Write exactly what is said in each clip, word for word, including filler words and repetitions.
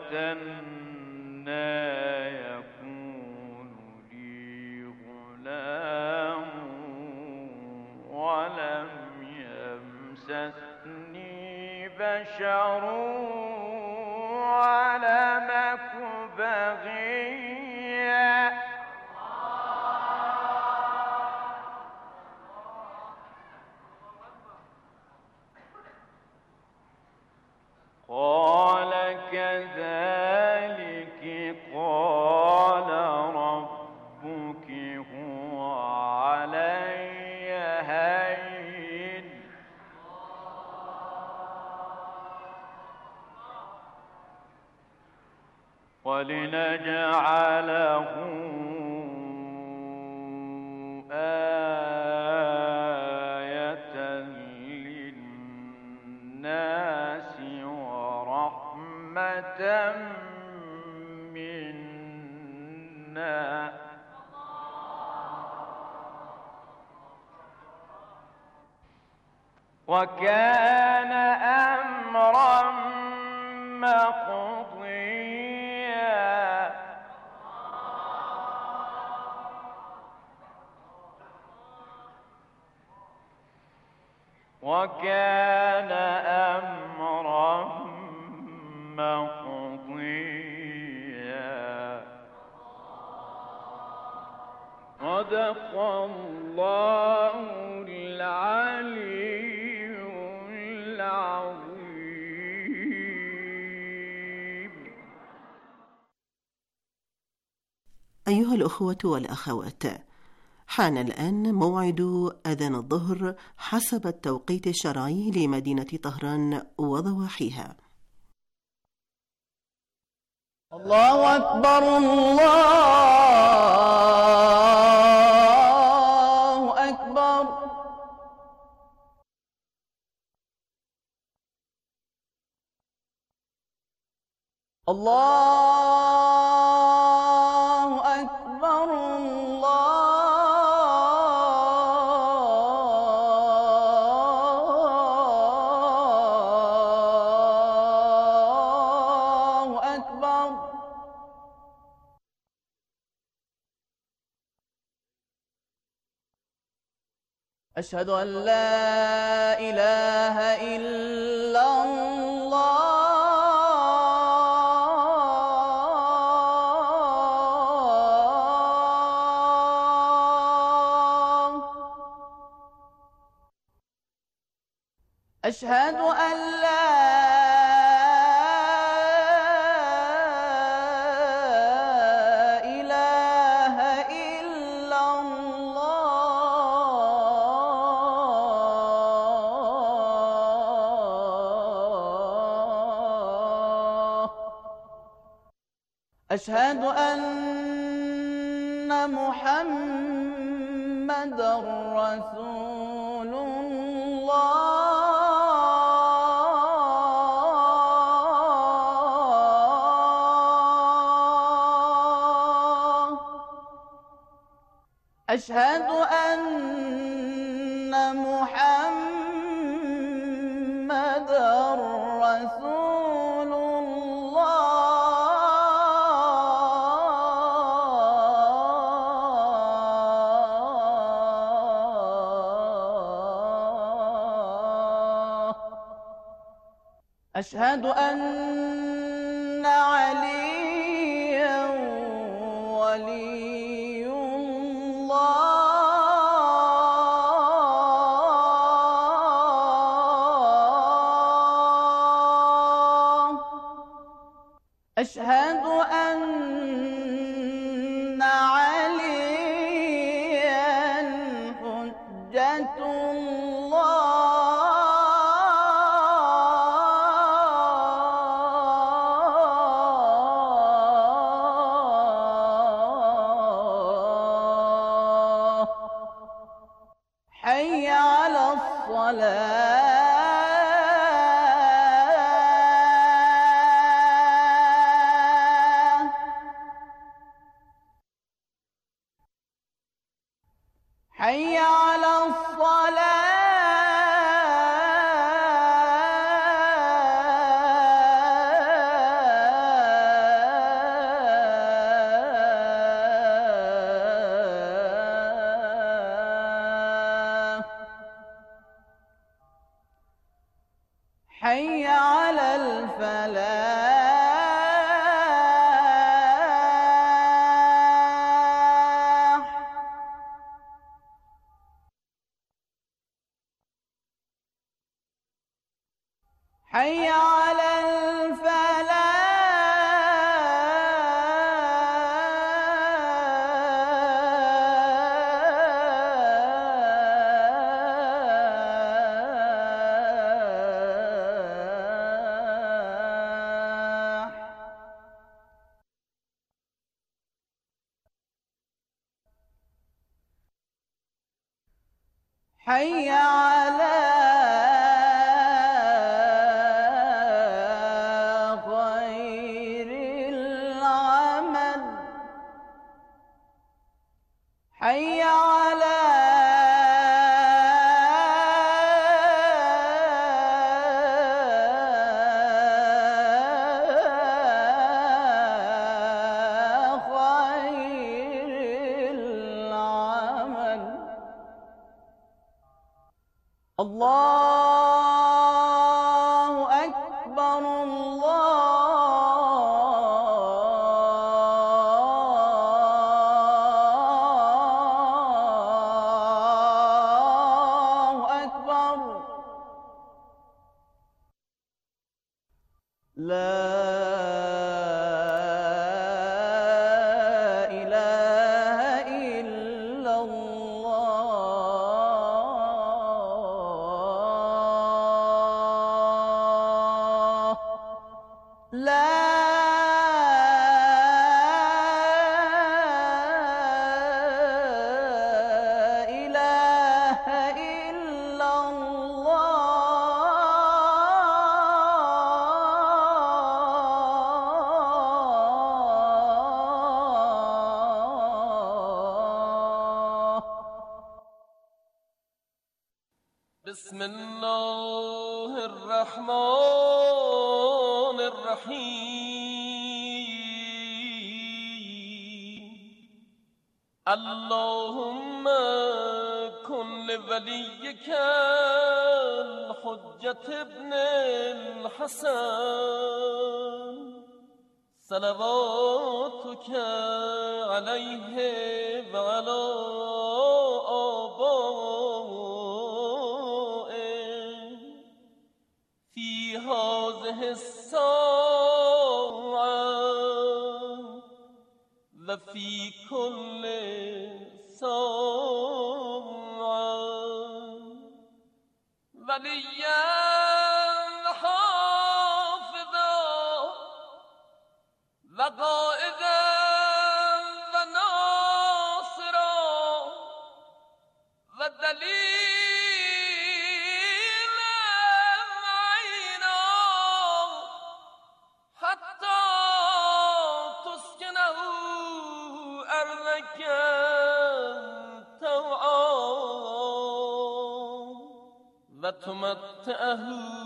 أنى يكون لي غلام ولم يمسسني بشر ولم أك بغيا. قال كذلك قال ربك هو علي هين ولنجعله آية للناس ورحمة منا وكان أمرا مقضيا. وكان أمرا مقضيا. صدق الله العلي العظيم. أيها الأخوة والأخوات، حان الآن موعد أذان الظهر حسب التوقيت الشرعي لمدينة طهران وضواحيها. الله أكبر الله أكبر. الله أكبر الله أكبر. أشهد أن لا إله إلا الله. أشهد أن لا إله إلا الله. أشهد أن محمدًا رسول الله. أشهد أن محمدًا رسول الله. أشهد أن عليًّا ولي الله. أشهد أن عليًّا حجة الله. حي على الصلاة. حي على الصلاة. حي على خير العمل، حي على الله أكبر الله أكبر لا بسم الله الرحمن الرحيم اللهم كن لوليك الحجة ابن الحسن صلواتك عليه وعلى الساعة وفي كل ساعة وليا وحافظا وقائدا وناصرا ودليلا وتمتعه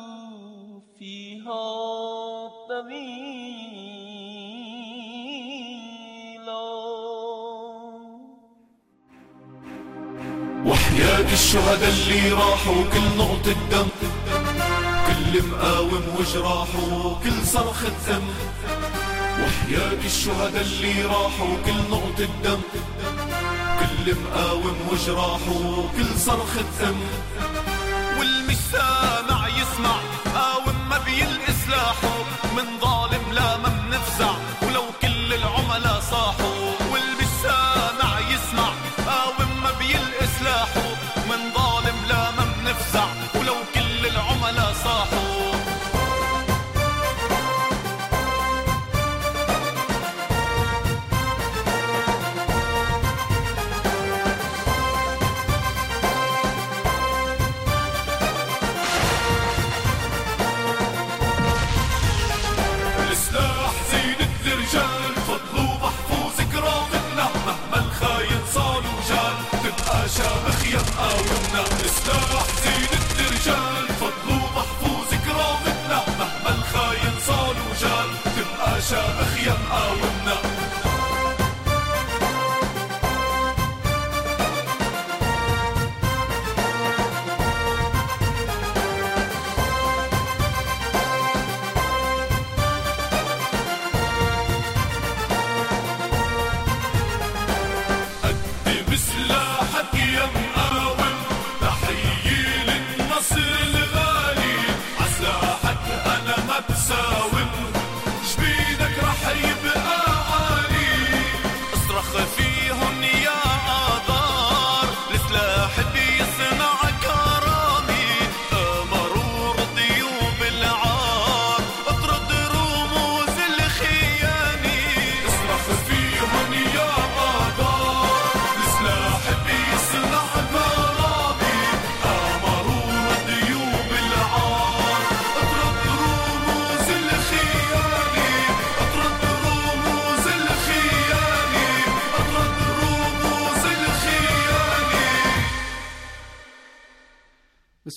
فيها طويلا وحياة الشهداء اللي راحوا كل نقطة دم، كل مقاوم وجراحه كل صرخة دم. وحياة الشهداء اللي راحوا كل نقطة دم، كل مقاوم وجراحه كل صرخة دم. والمش سامع يسمع قاوم ما بيلقي سلاحه، من ظالم لا ما منفزع ولو كل العملاء صاحوا. والمش سامع يسمع قاوم ما بيلقي سلاحه، من ظالم لا ما منفزع ولو كل العملاء صاحوا. السلاح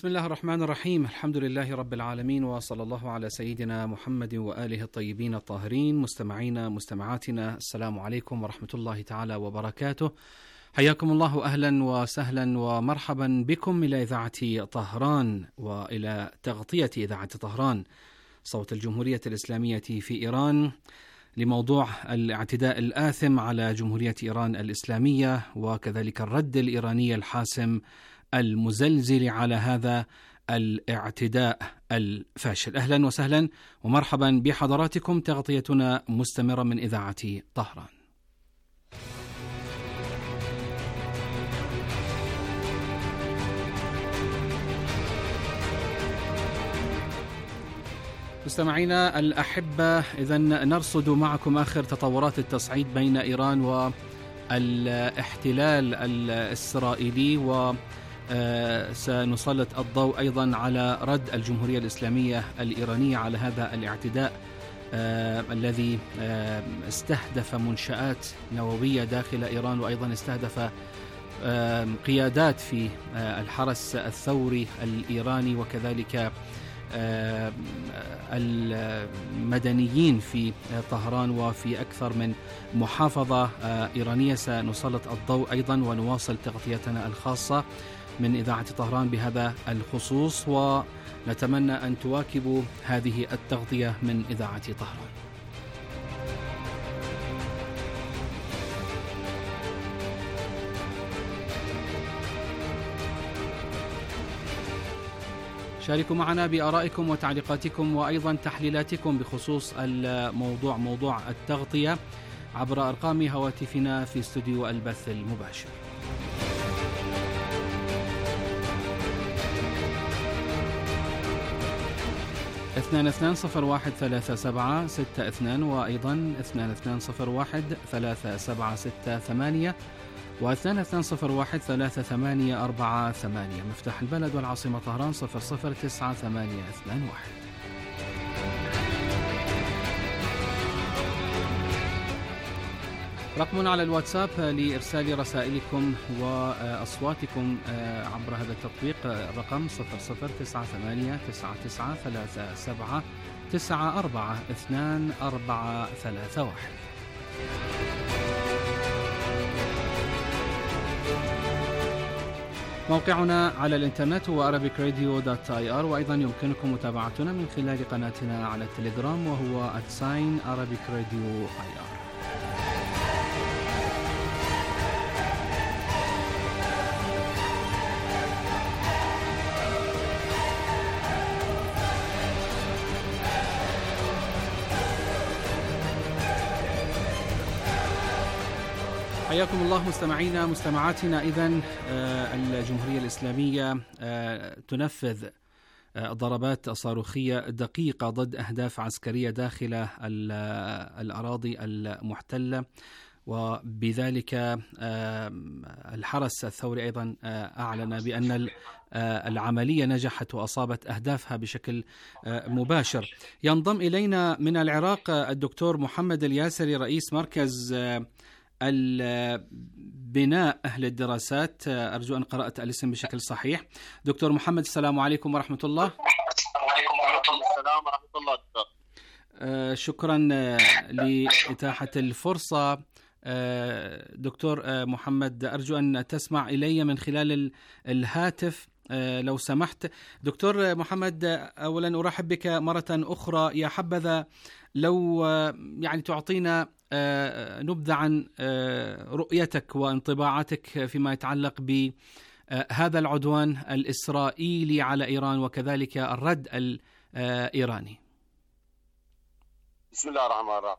بسم الله الرحمن الرحيم. الحمد لله رب العالمين، وصلى الله على سيدنا محمد وآله الطيبين الطاهرين. مستمعينا مستمعاتنا، السلام عليكم ورحمة الله تعالى وبركاته. حياكم الله، أهلا وسهلا ومرحبا بكم إلى إذاعة طهران وإلى تغطية إذاعة طهران صوت الجمهورية الإسلامية في إيران لموضوع الاعتداء الآثم على جمهورية إيران الإسلامية، وكذلك الرد الإيراني الحاسم المزلزل على هذا الاعتداء الفاشل. أهلا وسهلا ومرحبا بحضراتكم. تغطيتنا مستمرة من إذاعة طهران. مستمعينا الأحبة، إذن نرصد معكم آخر تطورات التصعيد بين إيران والاحتلال الإسرائيلي، وسنسلط الضوء أيضا على رد الجمهورية الإسلامية الإيرانية على هذا الاعتداء الذي استهدف منشآت نووية داخل إيران، وأيضا استهدف قيادات في الحرس الثوري الإيراني، وكذلك المدنيين في طهران وفي أكثر من محافظة إيرانية. سنسلط الضوء أيضا ونواصل تغطيتنا الخاصة من إذاعة طهران بهذا الخصوص، ونتمنى أن تواكبوا هذه التغطية من إذاعة طهران. شاركوا معنا بآرائكم وتعليقاتكم وأيضا تحليلاتكم بخصوص الموضوع موضوع التغطية عبر أرقام هواتفنا في استوديو البث المباشر. اثنان اثنان صفر واحد ثلاثة سبعة ستة اثنان، وأيضا اثنان اثنان صفر واحد ثلاثة سبعة ستة ثمانية، واثنان اثنان صفر واحد ثلاثة ثمانية أربعة ثمانية. مفتاح البلد والعاصمة طهران صفر صفر تسعة ثمانية اثنان واحد. رقم على الواتساب لإرسال رسائلكم وأصواتكم عبر هذا التطبيق، الرقم صفر صفر تسعة ثمانية تسعة تسعة ثلاثة سبعة تسعة أربعة اثنان أربعة ثلاثة واحد. موقعنا على الانترنت هو arabic radio dot i r، وأيضا يمكنكم متابعتنا من خلال قناتنا على التليجرام وهو at sign arabic radio i r. حياكم الله مستمعينا مستمعاتنا. إذن الجمهورية الإسلامية تنفذ ضربات صاروخية دقيقة ضد أهداف عسكرية داخل الأراضي المحتلة، وبذلك الحرس الثوري أيضا أعلن بأن العملية نجحت وأصابت أهدافها بشكل مباشر. ينضم إلينا من العراق الدكتور محمد الياسري، رئيس مركز البناء أهل الدراسات. أرجو أن قرأت الاسم بشكل صحيح. دكتور محمد، السلام عليكم ورحمة الله. السلام ورحمة الله. شكرا لإتاحة الفرصة. دكتور محمد، أرجو أن تسمع إلي من خلال الهاتف لو سمحت. دكتور محمد، أولا أرحب بك مرة أخرى. يا حبذا لو يعني تعطينا نبذة عن رؤيتك وانطباعاتك فيما يتعلق بهذا العدوان الإسرائيلي على إيران وكذلك الرد الإيراني. بسم الله الرحمن الرحيم.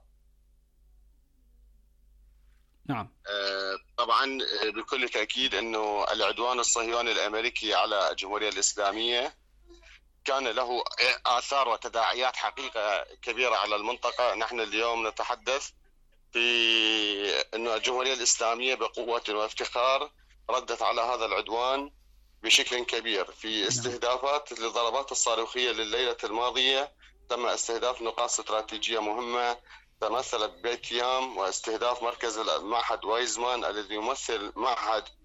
نعم. طبعا بكل تأكيد أنه العدوان الصهيوني الأمريكي على الجمهورية الإسلامية كان له آثار وتداعيات حقيقة كبيرة على المنطقة. نحن اليوم نتحدث في أن الجمهورية الإسلامية بقوة وافتخار ردت على هذا العدوان بشكل كبير في استهدافات للضربات الصاروخية. لليلة الماضية تم استهداف نقاط استراتيجية مهمة تمثلت ببيت يام، واستهداف مركز معهد وايزمان الذي يمثل معهد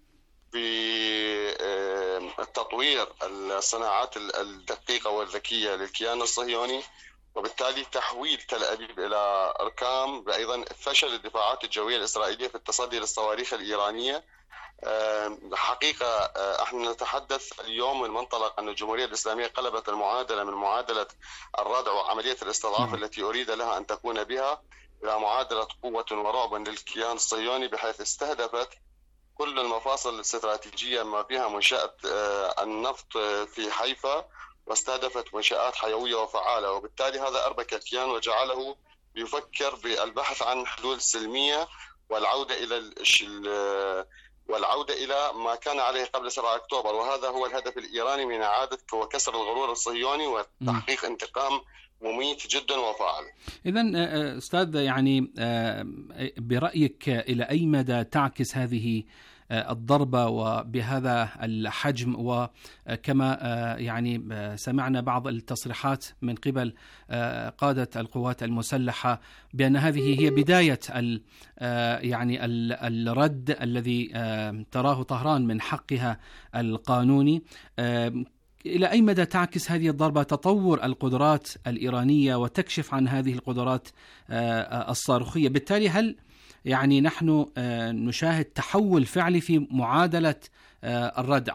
بتطوير الصناعات الدقيقة والذكية للكيان الصهيوني، وبالتالي تحويل تل أبيب إلى أركام، أيضا فشل الدفاعات الجوية الإسرائيلية في التصدي للصواريخ الإيرانية. حقيقة احنا نتحدث اليوم من منطلق أن الجمهورية الإسلامية قلبت المعادلة من معادلة الردع وعملية الاستضعاف التي أريد لها أن تكون بها إلى معادلة قوة ورعب للكيان الصهيوني، بحيث استهدفت كل المفاصل الاستراتيجية ما فيها منشأة النفط في حيفا، واستهدفت منشآت حيوية وفعالة، وبالتالي هذا أربك الكيان وجعله يفكر بالبحث عن حلول سلمية والعودة إلى والعودة إلى ما كان عليه قبل سبعة أكتوبر، وهذا هو الهدف الإيراني من إعادة وكسر الغرور الصهيوني وتحقيق انتقام مميت جدا وفاعل. إذن أستاذ، يعني برأيك إلى أي مدى تعكس هذه الضربة وبهذا الحجم، وكما يعني سمعنا بعض التصريحات من قبل قادة القوات المسلحة بأن هذه هي بداية يعني الرد الذي تراه طهران من حقها القانوني، إلى أي مدى تعكس هذه الضربة تطور القدرات الإيرانية وتكشف عن هذه القدرات الصاروخية؟ بالتالي هل يعني نحن نشاهد تحول فعلي في معادلة الردع؟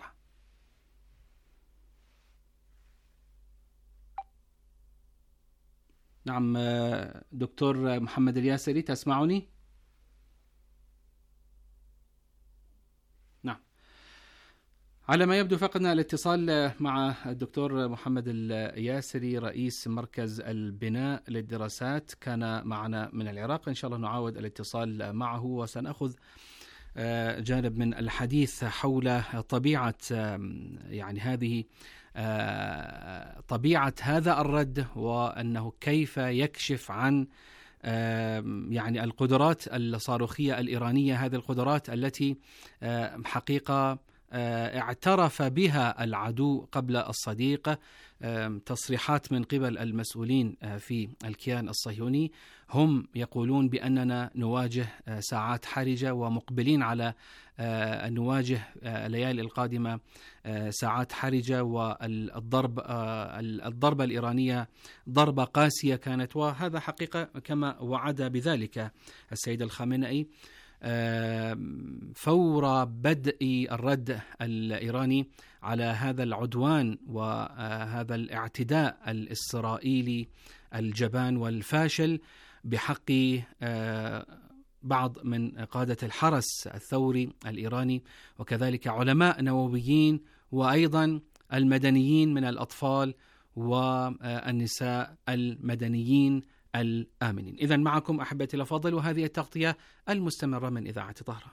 نعم دكتور محمد الياسري، تسمعني؟ نعم، على ما يبدو فقدنا الاتصال مع الدكتور محمد الياسري رئيس مركز البناء للدراسات، كان معنا من العراق. إن شاء الله نعاود الاتصال معه وسنأخذ جانب من الحديث حول طبيعة يعني هذه طبيعة هذا الرد، وأنه كيف يكشف عن يعني القدرات الصاروخية الإيرانية، هذه القدرات التي حقيقة اعترف بها العدو قبل الصديق. تصريحات من قبل المسؤولين في الكيان الصهيوني هم يقولون بأننا نواجه ساعات حرجة ومقبلين على أن نواجه الليالي القادمة ساعات حرجة، والضرب الضربة الإيرانية ضربة قاسية كانت، وهذا حقيقة كما وعد بذلك السيد الخامنئي فور بدء الرد الإيراني على هذا العدوان وهذا الاعتداء الإسرائيلي الجبان والفاشل بحق بعض من قادة الحرس الثوري الإيراني، وكذلك علماء نوويين، وأيضا المدنيين من الأطفال والنساء المدنيين الآمنين. إذن معكم أحبتي الأفاضل، وهذه التغطية المستمرة من إذاعة طهران.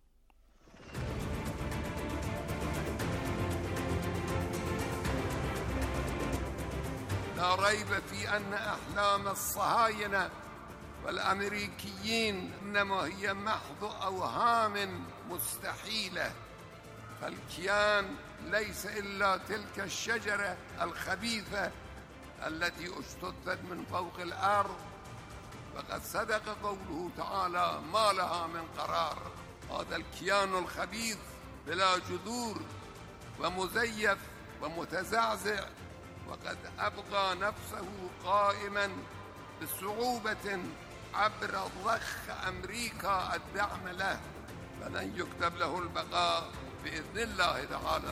لا ريب في أن أحلام الصهاينة والأمريكيين إنما هي محض أوهام مستحيلة، فالكيان ليس إلا تلك الشجرة الخبيثة التي اجتثت من فوق الأرض، فقد صدق قوله تعالى: ما لها من قرار. هذا الكيان الخبيث بلا جذور ومزيف ومتزعزع، وقد أبقى نفسه قائما بصعوبة عبر ضخ أمريكا الدعم له، فلن يكتب له البقاء بإذن الله تعالى.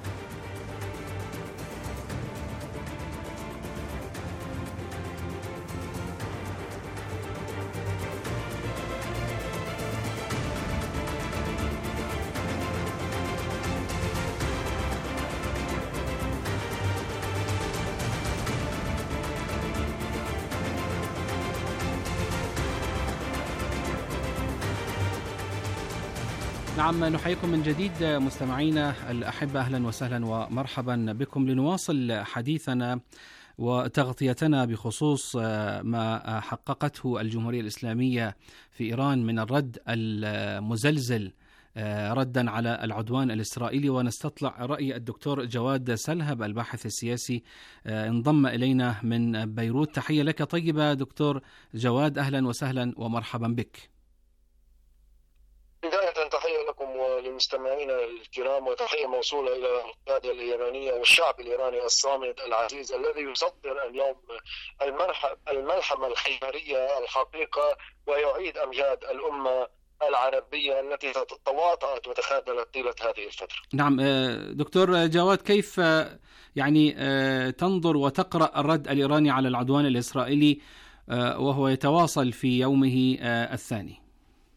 نعم، نحييكم من جديد مستمعينا الأحبة، أهلا وسهلا ومرحبا بكم لنواصل حديثنا وتغطيتنا بخصوص ما حققته الجمهورية الإسلامية في إيران من الرد المزلزل ردا على العدوان الإسرائيلي. ونستطلع رأي الدكتور جواد سلهب الباحث السياسي، انضم إلينا من بيروت. تحية لك طيبة دكتور جواد، أهلا وسهلا ومرحبا بك. بداية تحية لكم ولمن لمستمعينا الكرام، وتحية موصولة إلى القيادة الإيرانية والشعب الإيراني الصامد العزيز الذي يصدر اليوم الملحمة الحوارية الحقيقة ويعيد أمجاد الأمة العربية التي تواطأت وتخاذلت طيلة هذه الفترة. نعم دكتور جواد، كيف يعني تنظر وتقرأ الرد الإيراني على العدوان الإسرائيلي وهو يتواصل في يومه الثاني؟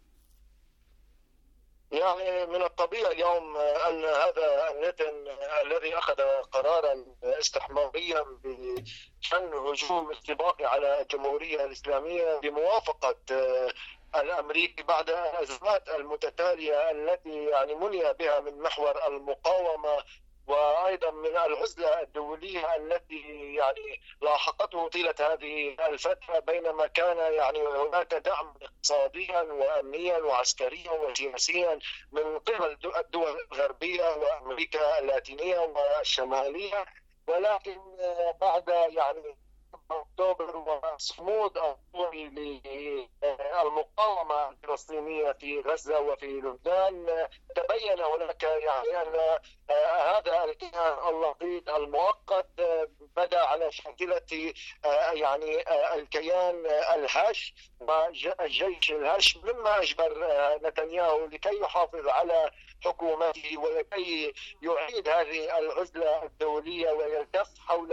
يعني من الطبيعي اليوم أن هذا النتن الذي أخذ قرارا استحماريا بشن هجوم استباقي على الجمهورية الإسلامية بموافقة الأمريكي بعد الأزمات المتتالية التي يعني مني بها من محور المقاومة وأيضا من العزلة الدولية التي يعني لاحقته طيلة هذه الفترة، بينما كان يعني هناك دعم اقتصاديا وأمنيا وعسكريا وسياسيا من قبل الدول الغربية وأمريكا اللاتينية والشمالية، ولكن بعد يعني أكتوبر وصمود الطوري للمقاومة الفلسطينية في غزة وفي لبنان تبين هناك يعني أن هذا الكيان اللقيط المؤقت بدأ على شاكلة يعني الكيان الهش والجيش الهش، مما أجبر نتنياهو لكي يحافظ على حكومته ولكي يعيد هذه العزلة الدولية ويلتف حول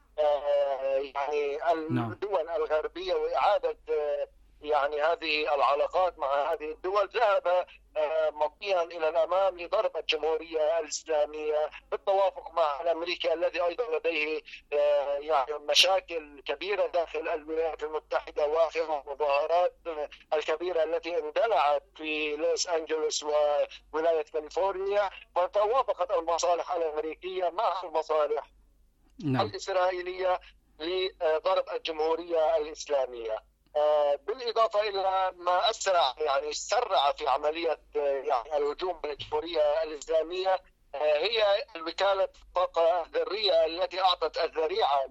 يعني الدول الغربية وإعادة يعني هذه العلاقات مع هذه الدول. ذهب مضيا إلى الأمام لضرب الجمهورية الإسلامية بالتوافق مع الأمريكي الذي أيضا لديه يعني مشاكل كبيرة داخل الولايات المتحدة، وآخر المظاهرات الكبيرة التي اندلعت في لوس أنجلوس وولاية كاليفورنيا، وتوافقت المصالح الأمريكية مع المصالح نعم. الإسرائيلية لضرب الجمهورية الإسلامية، بالإضافة إلى ما أسرع يعني سرع في عملية يعني الهجوم على الجمهورية الإسلامية هي الوكالة الطاقة الذرية التي أعطت الذريعة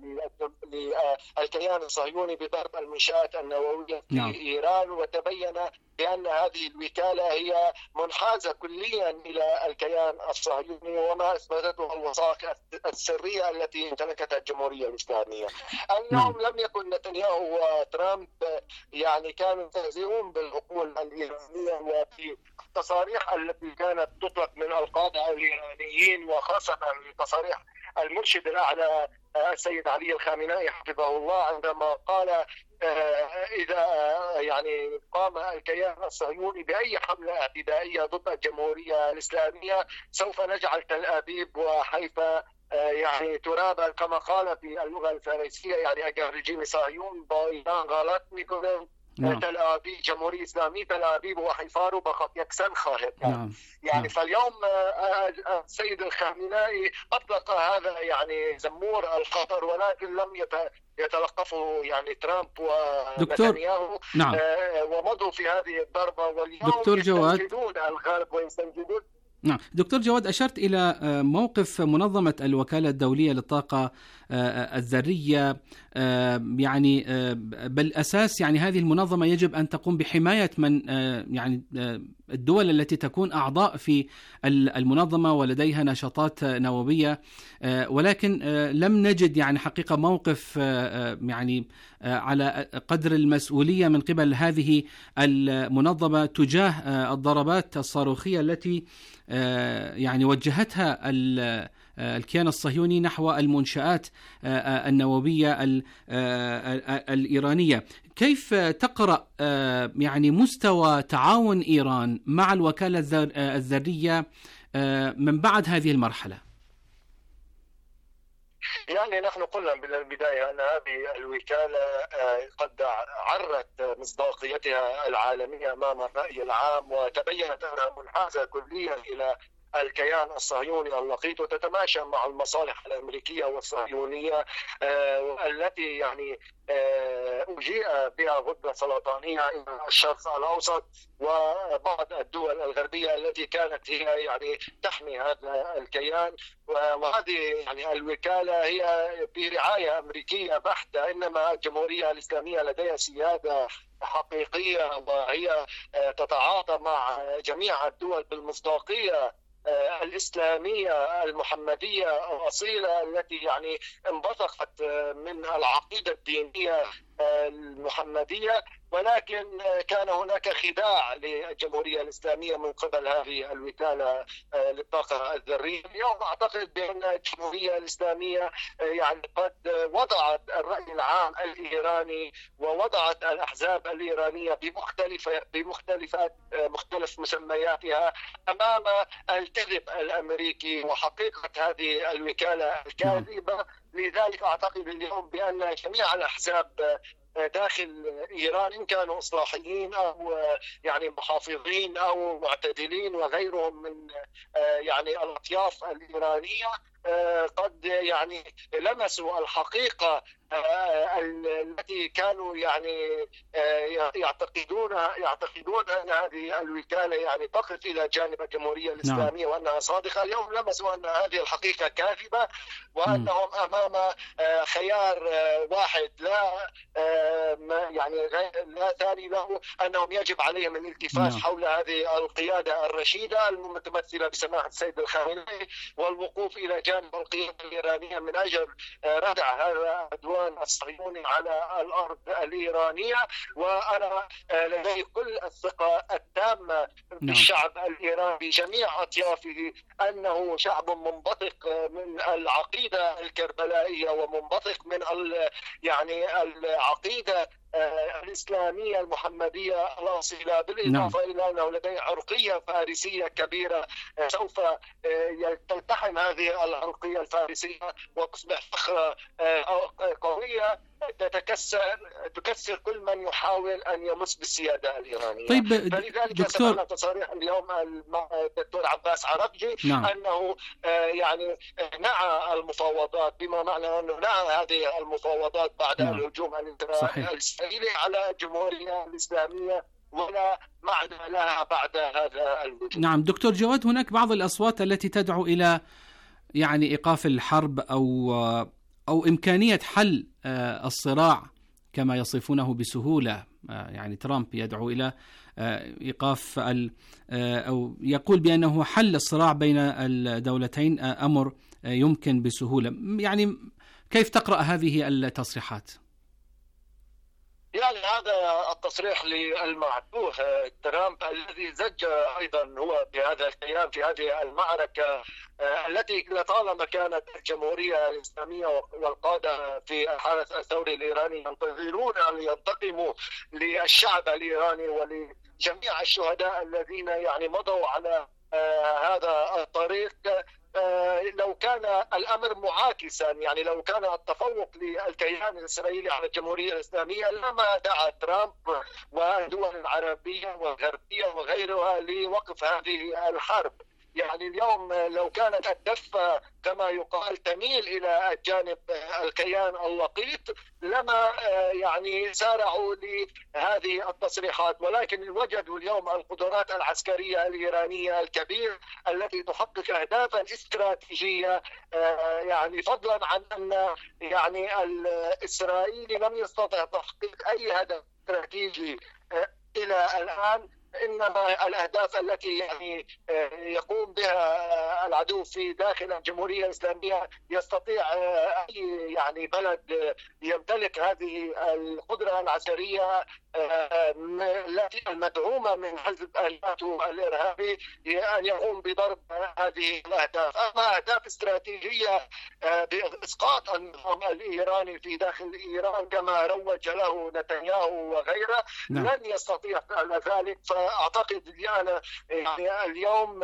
للكيان الصهيوني بضرب المنشآت النووية في نعم. إيران، وتبين بأن هذه الوكالة هي منحازة كليا إلى الكيان الصهيوني وما أثبتته الوثائق السرية التي امتلكتها الجمهورية الإسلامية. اليوم لم يكن نتنياهو وترامب يعني كانوا يستهزئون بالعقول الإيرانية، وفي التصاريح التي كانت تطلق من القادة الإيرانيين وخاصة تصاريح المرشد الأعلى السيد علي الخامنائي حفظه الله عندما قال إذا يعني قام الكيان الصهيوني بأي حملة اعتدائية ضد الجمهورية الإسلامية سوف نجعل تل أبيب وحيفا يعني ترابا، كما قال في اللغة الفارسية يعني أجر رجيم صهيون بايدان غلط میکنم تل أبيب جمهورية إسلامية تل أبيب وحيفا بخط يكسن خواهد يعني, يعني فاليوم السيد الخامنائي أطلق هذا يعني زمور الخطر، ولكن لم يتلقفه يعني ترامب ونتنياهو نعم. ومضوا في هذه الضربة، واليوم دكتور جواد يستنجدون الغرب ويستنجدون. نعم دكتور جواد، أشرت إلى موقف منظمة الوكالة الدولية للطاقة الذرية، يعني بالأساس يعني هذه المنظمة يجب أن تقوم بحماية من يعني الدول التي تكون أعضاء في المنظمة ولديها نشاطات نووية، ولكن لم نجد يعني حقيقة موقف يعني على قدر المسؤولية من قبل هذه المنظمة تجاه الضربات الصاروخية التي يعني وجهتها الكيان الصهيوني نحو المنشآت النووية الإيرانية. كيف تقرأ يعني مستوى تعاون إيران مع الوكالة الذرية من بعد هذه المرحلة؟ يعني نحن قلنا من البداية أن هذه الوكالة قد عرت مصداقيتها العالمية أمام الرأي العام، وتبينت أنها منحازة كليا إلى الكيان الصهيوني اللقيط وتتماشى مع المصالح الأمريكية والصهيونية التي يعني أجيء بها غدة سرطانية إلى الشرق الأوسط وبعض الدول الغربية التي كانت هي يعني تحمي هذا الكيان. وهذه يعني الوكالة هي برعاية أمريكية بحتة، إنما الجمهورية الإسلامية لديها سيادة حقيقية وهي تتعاطى مع جميع الدول بالمصداقية الإسلامية المحمدية الأصيلة التي يعني انبثقت من العقيدة الدينية المحمدية، ولكن كان هناك خداع للجمهورية الإسلامية من قبل هذه الوكالة للطاقة الذرية. اليوم أعتقد بأن الجمهورية الإسلامية يعني قد وضعت الرأي العام الإيراني ووضعت الأحزاب الإيرانية بمختلفة بمختلفات مختلف مسمياتها أمام الكذب الأمريكي وحقيقة هذه الوكالة الكاذبة. لذلك أعتقد اليوم بأن جميع الأحزاب داخل إيران إن كانوا إصلاحيين أو يعني محافظين أو معتدلين وغيرهم من يعني الأطياف الإيرانية قد يعني لمسوا الحقيقة التي كانوا يعني يعتقدون يعتقدون أن هذه الوكالة يعني تقف إلى جانب الجمهورية الإسلامية وأنها صادقة. اليوم لمسوا أن هذه الحقيقة كاذبة وأنهم أمام خيار واحد لا يعني لا ثاني له، أنهم يجب عليهم الالتفاف حول هذه القيادة الرشيدة المتمثلة بسماحة السيد الخامنئي والوقوف إلى جانب القيادة الإيرانية من أجل ردع هذا العدوان الصهيوني على الأرض الإيرانية. وأنا لدي كل الثقة التامة بالشعب الإيراني بجميع أطيافه أنه شعب منبثق من العقيدة الكربلائية ومنبثق من يعني العقيدة الإسلامية المحمدية الأصيلة، بالإضافة نعم. إلى أنه لديه عرقية فارسية كبيرة سوف تلتحم هذه العرقية الفارسية وتصبح فخرة قوية تتكسر تكسر كل من يحاول أن يمس بالسيادة الإيرانية. طيب فلذلك سمعنا تصاريح اليوم الدكتور عباس عرقجي نعم. أنه يعني نعى المفاوضات، بما معنى أنه نعى هذه المفاوضات بعد نعم. الهجوم الإسرائيلي على الجمهورية الإسلامية ولا معنى لها بعد هذا الهجوم. نعم دكتور جواد، هناك بعض الأصوات التي تدعو إلى يعني إيقاف الحرب أو أو إمكانية حل الصراع كما يصفونه بسهولة. يعني ترامب يدعو إلى إيقاف أو يقول بأنه حل الصراع بين الدولتين أمر يمكن بسهولة. يعني كيف تقرأ هذه التصريحات؟ يعني هذا التصريح للمعتوه ترامب الذي زج أيضا هو بهذا الكيان في هذه المعركة التي لطالما كانت الجمهورية الإسلامية والقادة في الحرس الثوري الإيراني ينتظرون أن ينتقموا للشعب الإيراني ولجميع الشهداء الذين يعني مضوا على هذا الطريق. لو كان الأمر معاكسا، يعني لو كان التفوق للكيان الإسرائيلي على الجمهورية الإسلامية لما دعا ترامب والدول العربية والغربية وغيرها لوقف هذه الحرب. يعني اليوم لو كانت الدفة كما يقال تميل إلى الجانب الكيان اللقيط لما يعني سارعوا لهذه التصريحات، ولكن وجدوا اليوم القدرات العسكرية الإيرانية الكبيرة التي تحقق أهدافا استراتيجية، يعني فضلا عن أن يعني الإسرائيلي لم يستطع تحقيق أي هدف استراتيجي إلى الآن، إنما الأهداف التي يعني يقوم بها العدو في داخل الجمهورية الإسلامية يستطيع أي يعني بلد يمتلك هذه القدرة العسكرية التي المدعومة من حزب الناتو الإرهابي أن يقوم بضرب هذه الأهداف. أما أهداف استراتيجية بإسقاط النظام الإيراني في داخل إيران كما روج له نتنياهو وغيره نعم. لن يستطيع فعل ذلك. فأعتقد أنا يعني اليوم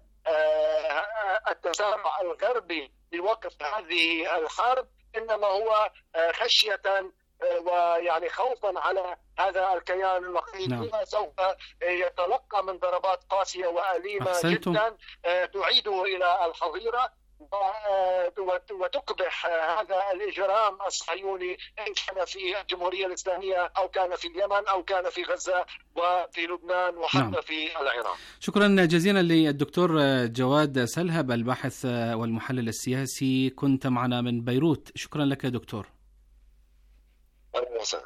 التسارع الغربي لوقف هذه الحرب إنما هو خشية ويعني خوفا على هذا الكيان الوحيد نعم. سوف يتلقى من ضربات قاسية وأليمة أحسنتم. جدا تعيده إلى الحظيرة وتقبح هذا الإجرام الصهيوني إن كان في الجمهورية الإسلامية أو كان في اليمن أو كان في غزة وفي لبنان وحتى نعم. في العراق. شكرا جزيلا للدكتور جواد سلهب الباحث والمحلل السياسي، كنت معنا من بيروت. شكرا لك دكتور. أهلا وسهلا.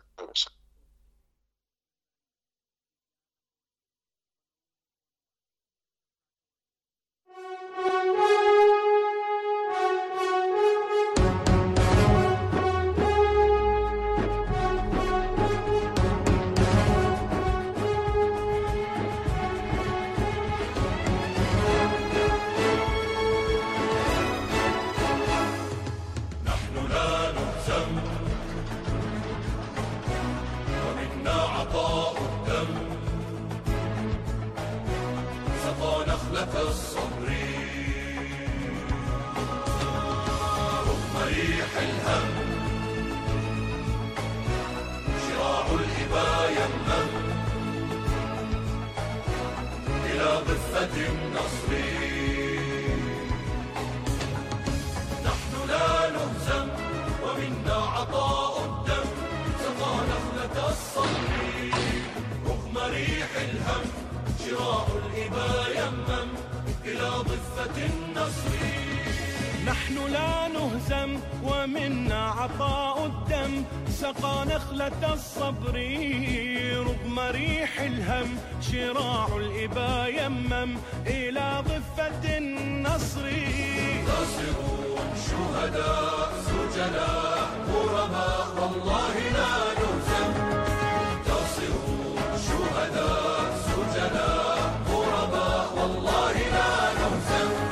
نحن لا نهزم ومنا عطاء الدم سقى نخلة الصبر رغم ريح الهم شراع الإبا يمم إلى ضفة النصر. ناصرون شهداء سجناء غرباء والله لا نهزم. ناصرون شهداء سجناء غرباء والله لا نهزم.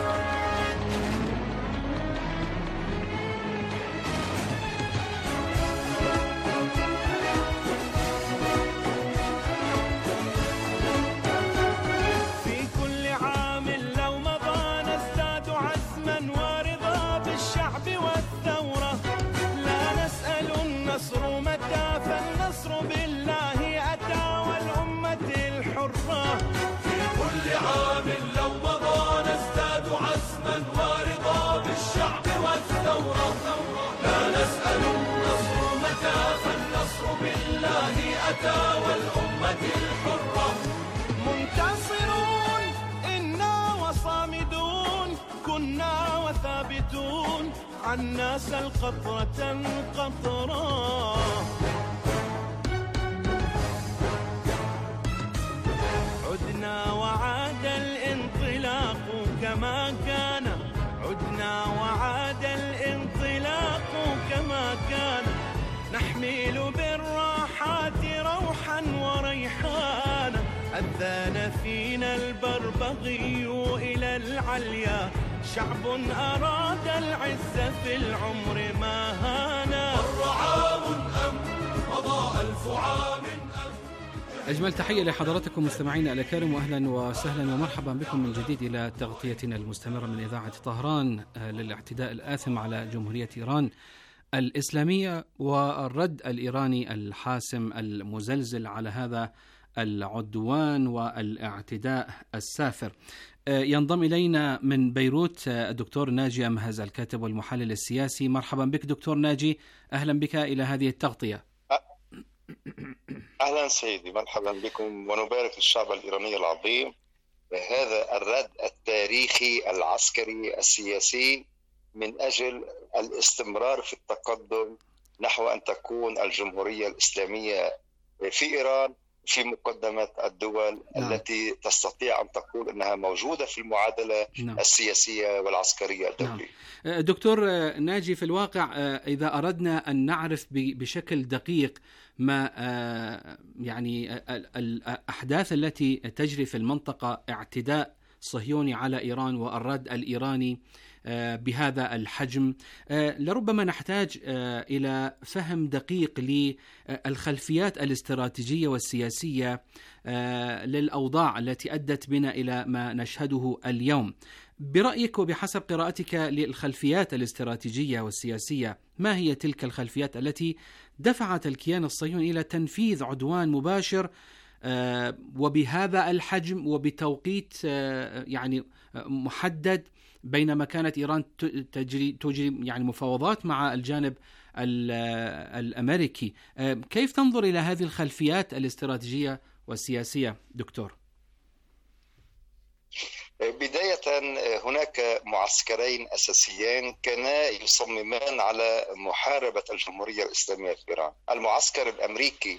والأمة الحرة منتصرون إنا وصامدون كنا وثابتون عنا سل قطرة قطرة. عدنا وعاد الانطلاق كما كان عدنا وعاد الانطلاق كما كان نحمل بالراحات روحا وريحانا أذان فينا البربغي إلى العليا شعب أراد العز في العمر ما هانا. مر عام أم مضى ألف عام. أجمل تحية لحضراتكم مستمعينا الأكارم، وأهلا وسهلا ومرحبا بكم من جديد إلى تغطيتنا المستمرة من إذاعة طهران للاعتداء الآثم على جمهورية إيران الإسلامية والرد الإيراني الحاسم المزلزل على هذا العدوان والاعتداء السافر. ينضم إلينا من بيروت الدكتور ناجي أمهز الكاتب والمحلل السياسي. مرحبا بك دكتور ناجي، أهلا بك إلى هذه التغطية. أهلا سيدي، مرحبا بكم ونبارك الشعب الإيراني العظيم بهذا الرد التاريخي العسكري السياسي من أجل الاستمرار في التقدم نحو أن تكون الجمهورية الإسلامية في إيران في مقدمة الدول نعم. التي تستطيع أن تقول أنها موجودة في المعادلة نعم. السياسية والعسكرية الدولية. نعم. دكتور ناجي، في الواقع إذا أردنا أن نعرف بشكل دقيق ما يعني الأحداث التي تجري في المنطقة، اعتداء صهيوني على إيران والرد الإيراني بهذا الحجم، لربما نحتاج إلى فهم دقيق للخلفيات الاستراتيجية والسياسية للأوضاع التي أدت بنا إلى ما نشهده اليوم. برأيك وبحسب قراءتك للخلفيات الاستراتيجية والسياسية، ما هي تلك الخلفيات التي دفعت الكيان الصهيوني إلى تنفيذ عدوان مباشر وبهذا الحجم وبتوقيت يعني محدد، بينما كانت إيران تجري تجري يعني مفاوضات مع الجانب الأمريكي؟ كيف تنظر إلى هذه الخلفيات الاستراتيجية والسياسية دكتور؟ بداية هناك معسكرين أساسيين كانا يصممان على محاربة الجمهورية الإسلامية في إيران. المعسكر الأمريكي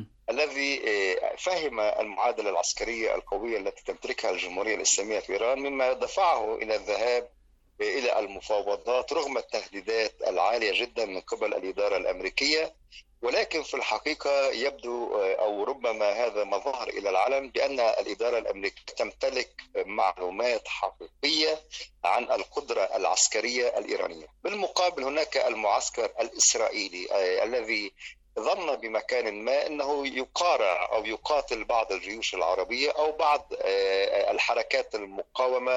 الذي فهم المعادلة العسكرية القوية التي تمتلكها الجمهورية الإسلامية في إيران، مما دفعه إلى الذهاب إلى المفاوضات رغم التهديدات العالية جدا من قبل الإدارة الأمريكية. ولكن في الحقيقة يبدو أو ربما هذا ما ظهر إلى العلن بأن الإدارة الأمريكية تمتلك معلومات حقيقية عن القدرة العسكرية الإيرانية. بالمقابل هناك المعسكر الإسرائيلي الذي ظن بمكان ما أنه يقارع أو يقاتل بعض الجيوش العربية أو بعض الحركات المقاومة،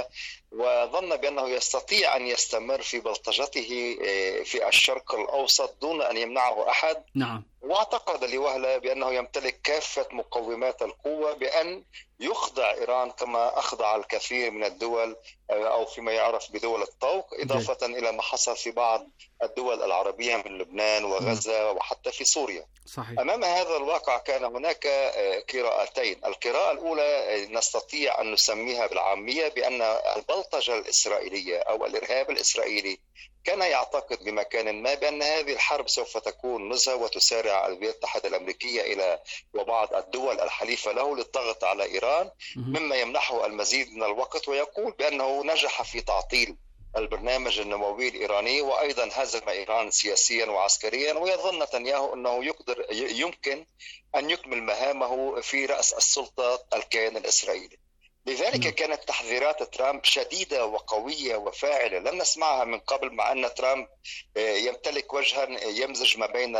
وظن بأنه يستطيع أن يستمر في بلطجته في الشرق الأوسط دون أن يمنعه أحد. نعم. واعتقد لوهلة بأنه يمتلك كافة مقومات القوة بأن يخضع إيران كما أخضع الكثير من الدول أو فيما يعرف بدول الطوق، إضافة إلى ما حصل في بعض الدول العربية من لبنان وغزة وحتى في سوريا. صحيح. أمام هذا الواقع كان هناك قراءتين. القراءة الأولى نستطيع أن نسميها بالعامية بأن البلطجة الإسرائيلية أو الإرهاب الإسرائيلي كان يعتقد بمكان ما بأن هذه الحرب سوف تكون نزهة وتسارع الولايات المتحدة الأمريكية إلى وبعض الدول الحليفة له للضغط على إيران، مما يمنحه المزيد من الوقت، ويقول بأنه نجح في تعطيل البرنامج النووي الإيراني وأيضا هزم إيران سياسيا وعسكريا. ويظن نتنياهو أنه يقدر يمكن أن يكمل مهامه في رأس السلطة الكيان الإسرائيلي. لذلك كانت تحذيرات ترامب شديدة وقوية وفاعلة لم نسمعها من قبل، مع أن ترامب يمتلك وجها يمزج ما بين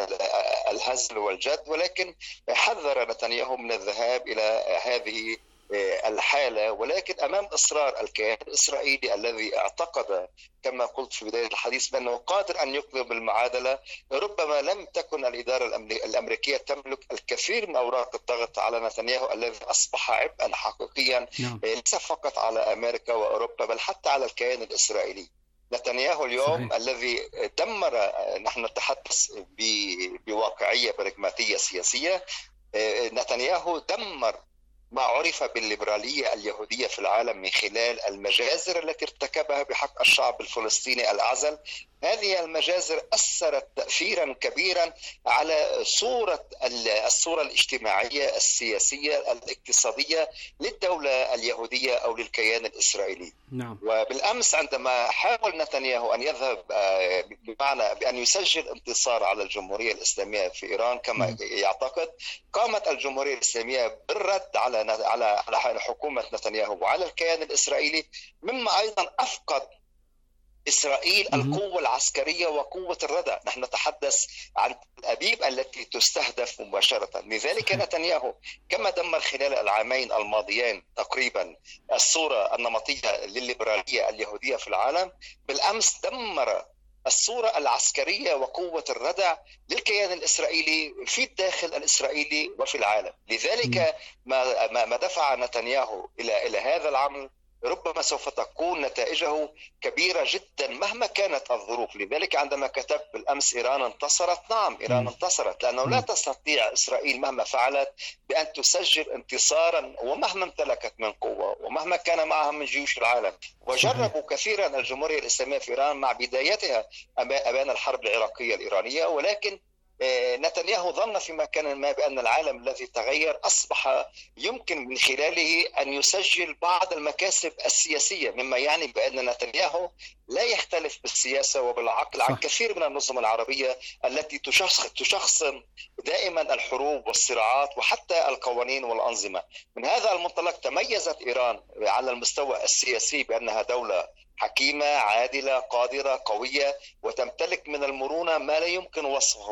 الهزل والجد، ولكن حذر نتنياهو من الذهاب إلى هذه الحالة. ولكن أمام إصرار الكيان الإسرائيلي الذي اعتقد كما قلت في بداية الحديث بأنه قادر أن يقلب المعادلة، ربما لم تكن الإدارة الأمريكية تملك الكثير من أوراق الضغط على نتنياهو الذي أصبح عبئا حقيقيا ليس فقط على أمريكا وأوروبا بل حتى على الكيان الإسرائيلي. نتنياهو اليوم صحيح. الذي دمر، نحن نتحدث بواقعية براغماتية سياسية، نتنياهو دمر ما عرف بالليبرالية اليهودية في العالم من خلال المجازر التي ارتكبها بحق الشعب الفلسطيني الأعزل. هذه المجازر أثرت تأثيرا كبيرا على صورة الصورة الاجتماعية السياسية الاقتصادية للدولة اليهودية أو للكيان الإسرائيلي. نعم. وبالأمس عندما حاول نتنياهو أن يذهب بمعنى بأن يسجل انتصار على الجمهورية الإسلامية في إيران كما م. يعتقد، قامت الجمهورية الإسلامية بالرد على على على حكومة نتنياهو وعلى الكيان الإسرائيلي، مما أيضا أفقد إسرائيل القوة العسكرية وقوة الردع. نحن نتحدث عن الأبيب التي تستهدف مباشرة. لذلك نتنياهو كما دمر خلال العامين الماضيين تقريبا الصورة النمطية للليبرالية اليهودية في العالم، بالأمس دمر الصورة العسكرية وقوة الردع للكيان الإسرائيلي في الداخل الإسرائيلي وفي العالم. لذلك ما ما دفع نتنياهو إلى إلى هذا العمل ربما سوف تكون نتائجه كبيرة جدا مهما كانت الظروف. لذلك عندما كتب بالأمس إيران انتصرت، نعم إيران انتصرت، لأنه لا تستطيع إسرائيل مهما فعلت بأن تسجل انتصارا ومهما امتلكت من قوة ومهما كان معها من جيوش العالم. وجربوا كثيرا الجمهورية الإسلامية في إيران مع بدايتها أبان الحرب العراقية الإيرانية، ولكن نتنياهو ظن في مكان ما بأن العالم الذي تغير أصبح يمكن من خلاله أن يسجل بعض المكاسب السياسية، مما يعني بأن نتنياهو لا يختلف بالسياسة وبالعقل عن كثير من النظم العربية التي تشخصن دائما الحروب والصراعات وحتى القوانين والأنظمة. من هذا المنطلق تميزت إيران على المستوى السياسي بأنها دولة حكيمة عادلة قادرة قوية وتمتلك من المرونة ما لا يمكن وصفه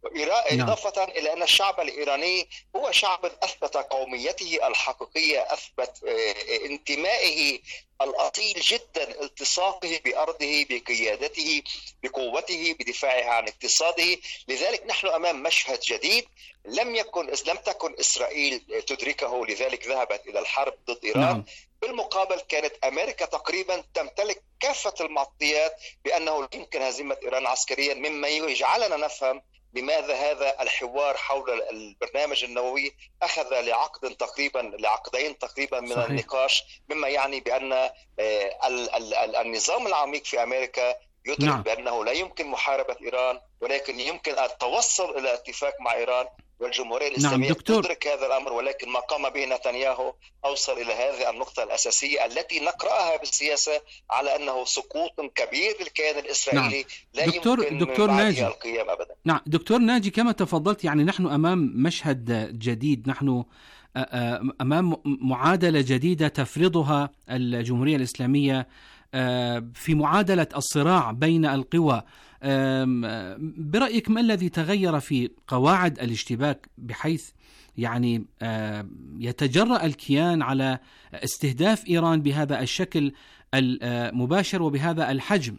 نعم. إضافة إلى أن الشعب الإيراني هو شعب أثبت قوميته الحقيقية، أثبت انتمائه الأصيل جدا، التصاقه بأرضه، بقيادته، بقوته، بدفاعه عن اقتصاده. لذلك نحن أمام مشهد جديد لم يكن لم تكن إسرائيل تدركه، لذلك ذهبت إلى الحرب ضد إيران. نعم. بالمقابل كانت أمريكا تقريبا تمتلك كافة المعطيات بأنه لا يمكن هزيمة إيران عسكريا، مما يجعلنا نفهم لماذا هذا الحوار حول البرنامج النووي أخذ لعقد تقريبا لعقدين تقريبا من صحيح. النقاش، مما يعني بأن النظام العميق في أمريكا يدرك نعم. بأنه لا يمكن محاربة إيران، ولكن يمكن التوصل إلى اتفاق مع إيران، والجمهورية الإسلامية نعم تدرك هذا الأمر. ولكن ما قام به نتنياهو أوصل إلى هذه النقطة الأساسية التي نقرأها بالسياسة على أنه سقوط كبير للكيان الإسرائيلي نعم. لا دكتور يمكن دكتور ناجي القيام أبدا. نعم دكتور ناجي، كما تفضلت يعني نحن أمام مشهد جديد، نحن أمام معادلة جديدة تفرضها الجمهورية الإسلامية في معادلة الصراع بين القوى. برأيك ما الذي تغير في قواعد الاشتباك بحيث يعني يتجرأ الكيان على استهداف إيران بهذا الشكل المباشر وبهذا الحجم؟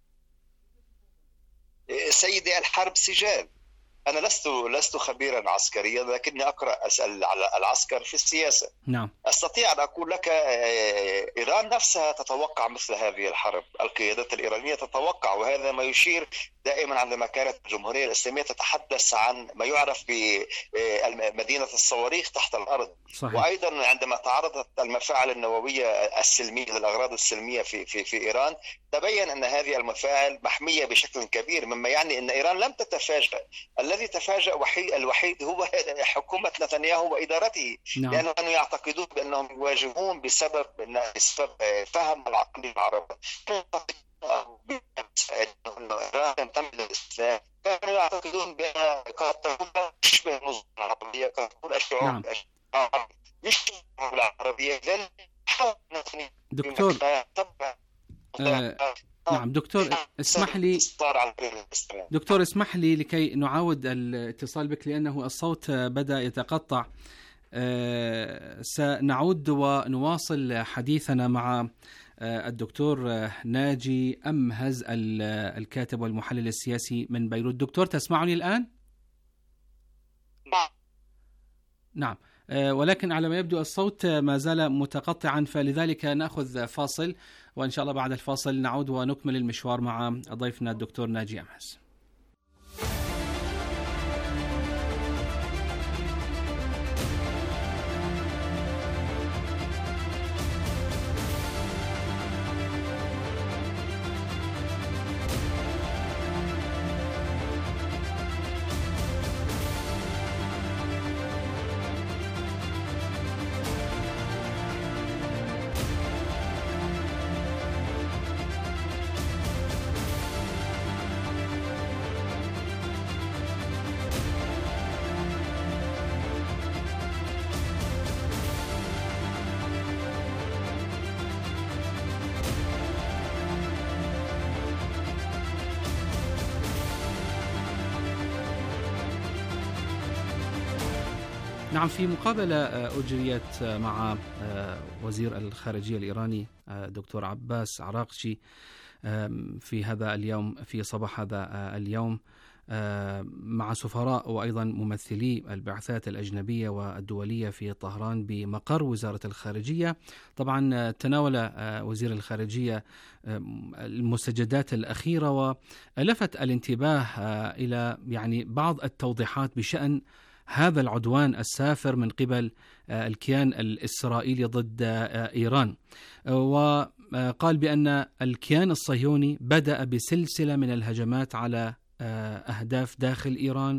سيدي، الحرب سجال. أنا لست لست خبيرا عسكريا، لكني أقرأ أسأل على العسكر في السياسة. نعم. أستطيع أن أقول لك إيران نفسها تتوقع مثل هذه الحرب، القيادات الإيرانية تتوقع، وهذا ما يشير دائما عندما كانت الجمهورية الإسلامية تتحدث عن ما يعرف بمدينة الصواريخ تحت الأرض. صحيح. وأيضا عندما تعرضت المفاعل النووية السلمية للأغراض السلمية في في في إيران، تبين أن هذه المفاعل محمية بشكل كبير، مما يعني أن إيران لم تتفاجأ. الذي تفاجأ وحيد الوحيد هو حكومة نتنياهو وإدارته. نعم. لأنهم كانوا يعتقدون بأنهم يواجهون بسبب بسبب فهم العقل العربي، إيران تمثل الإسلام، كانوا يعتقدون بأن قد تكون تشبه النظم العربية، قد تكون الشعوب يشبه العربية. دكتور آه نعم دكتور اسمح لي دكتور اسمح لي لكي نعاود الاتصال بك لأنه الصوت بدأ يتقطع. آه سنعود ونواصل حديثنا مع آه الدكتور ناجي أمهز الكاتب والمحلل السياسي من بيروت. دكتور تسمعني الآن؟ نعم، ولكن على ما يبدو الصوت ما زال متقطعا، فلذلك نأخذ فاصل، وإن شاء الله بعد الفاصل نعود ونكمل المشوار مع ضيفنا الدكتور ناجي أمهز. نعم، في مقابلة أجريت مع وزير الخارجية الإيراني دكتور عباس عراقجي في هذا اليوم في صباح هذا اليوم مع سفراء وأيضا ممثلي البعثات الأجنبية والدولية في طهران بمقر وزارة الخارجية. طبعا تناول وزير الخارجية المستجدات الأخيرة ولفت الانتباه إلى يعني بعض التوضيحات بشأن هذا العدوان السافر من قبل الكيان الإسرائيلي ضد إيران، وقال بأن الكيان الصهيوني بدأ بسلسلة من الهجمات على أهداف داخل إيران،